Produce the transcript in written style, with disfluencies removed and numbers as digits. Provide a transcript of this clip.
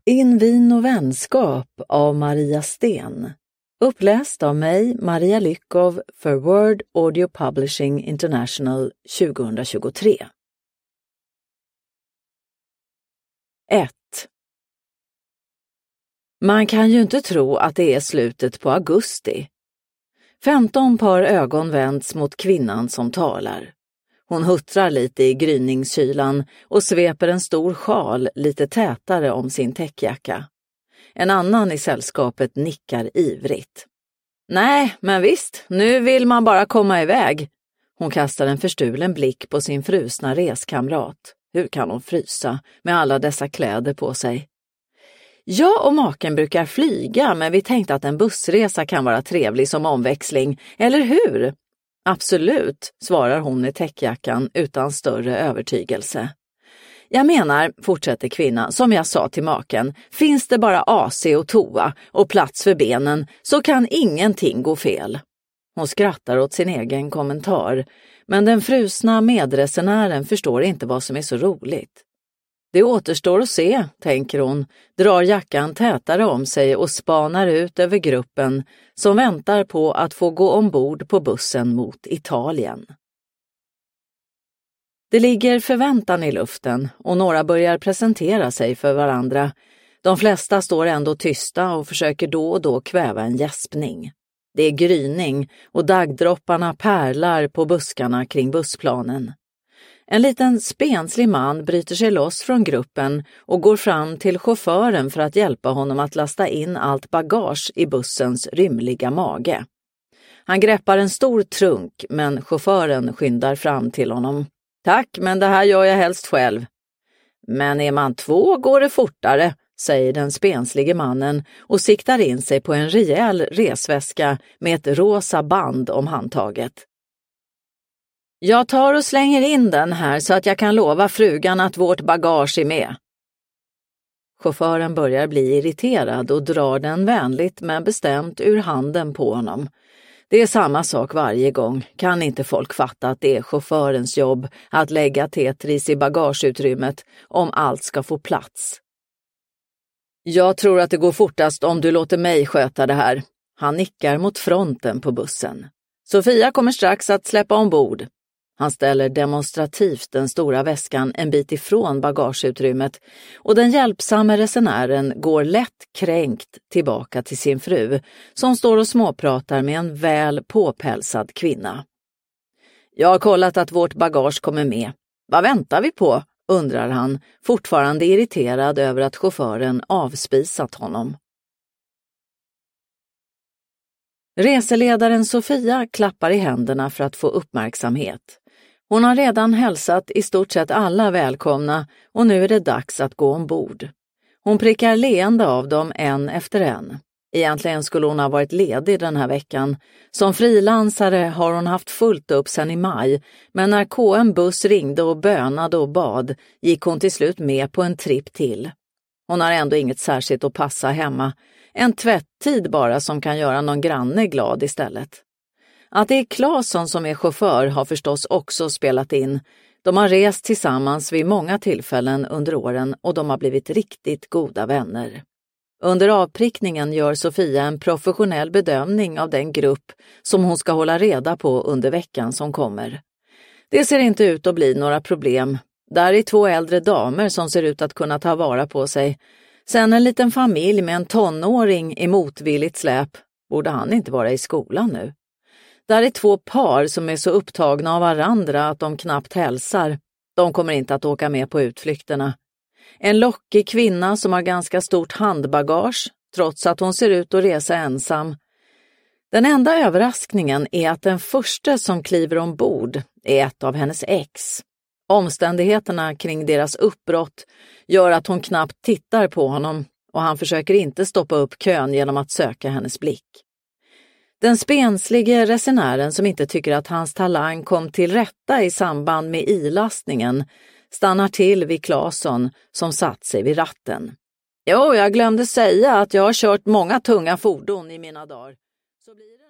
In vin och vänskap av Maria Sten. Uppläst av mig, Maria Lyckov, för Word Audio Publishing International 2023. 1. Man kan ju inte tro att det är slutet på augusti. 15 par ögon vänds mot kvinnan som talar. Hon huttrar lite i gryningskylan och sveper en stor sjal lite tätare om sin täckjacka. En annan i sällskapet nickar ivrigt. Nej, men visst, nu vill man bara komma iväg. Hon kastar en förstulen blick på sin frusna reskamrat. Hur kan hon frysa med alla dessa kläder på sig? Jag och maken brukar flyga, men vi tänkte att en bussresa kan vara trevlig som omväxling, eller hur? Absolut, svarar hon i täckjackan utan större övertygelse. Jag menar, fortsätter kvinnan, som jag sa till maken, finns det bara AC och toa och plats för benen så kan ingenting gå fel. Hon skrattar åt sin egen kommentar, men den frusna medresenären förstår inte vad som är så roligt. Det återstår att se, tänker hon, drar jackan tätare om sig och spanar ut över gruppen som väntar på att få gå ombord på bussen mot Italien. Det ligger förväntan i luften och några börjar presentera sig för varandra. De flesta står ändå tysta och försöker då och då kväva en gäspning. Det är gryning och daggdropparna pärlar på buskarna kring bussplanen. En liten spenslig man bryter sig loss från gruppen och går fram till chauffören för att hjälpa honom att lasta in allt bagage i bussens rymliga mage. Han greppar en stor trunk, men chauffören skyndar fram till honom. Tack, men det här gör jag helst själv. Men är man 2 går det fortare, säger den spenslige mannen och siktar in sig på en rejäl resväska med ett rosa band om handtaget. Jag tar och slänger in den här så att jag kan lova frugan att vårt bagage är med. Chauffören börjar bli irriterad och drar den vänligt men bestämt ur handen på honom. Det är samma sak varje gång. Kan inte folk fatta att det är chaufförens jobb att lägga Tetris i bagageutrymmet om allt ska få plats? Jag tror att det går fortast om du låter mig sköta det här. Han nickar mot fronten på bussen. Sofia kommer strax att släppa ombord. Han ställer demonstrativt den stora väskan en bit ifrån bagageutrymmet och den hjälpsamma resenären går lätt kränkt tillbaka till sin fru som står och småpratar med en väl påpälsad kvinna. Jag har kollat att vårt bagage kommer med. Vad väntar vi på? Undrar han, fortfarande irriterad över att chauffören avspisat honom. Reseledaren Sofia klappar i händerna för att få uppmärksamhet. Hon har redan hälsat i stort sett alla välkomna och nu är det dags att gå ombord. Hon prickar leende av dem en efter en. Egentligen skulle hon ha varit ledig den här veckan. Som frilansare har hon haft fullt upp sedan i maj, men när KM Buss ringde och bönade och bad gick hon till slut med på en tripp till. Hon har ändå inget särskilt att passa hemma. En tvätttid bara som kan göra någon granne glad istället. Att det är Claesson som är chaufför har förstås också spelat in. De har rest tillsammans vid många tillfällen under åren och de har blivit riktigt goda vänner. Under avprickningen gör Sofia en professionell bedömning av den grupp som hon ska hålla reda på under veckan som kommer. Det ser inte ut att bli några problem. Där är 2 äldre damer som ser ut att kunna ta vara på sig. Sen en liten familj med en tonåring i motvilligt släp. Borde han inte vara i skolan nu? Där är 2 par som är så upptagna av varandra att de knappt hälsar. De kommer inte att åka med på utflykterna. En lockig kvinna som har ganska stort handbagage, trots att hon ser ut att resa ensam. Den enda överraskningen är att den första som kliver ombord är ett av hennes ex. Omständigheterna kring deras uppbrott gör att hon knappt tittar på honom och han försöker inte stoppa upp kön genom att söka hennes blick. Den spenslige resenären som inte tycker att hans talang kom till rätta i samband med ilastningen stannar till vid Claesson som satt sig vid ratten. Jo, jag glömde säga att jag har kört många tunga fordon i mina dagar. Så blir det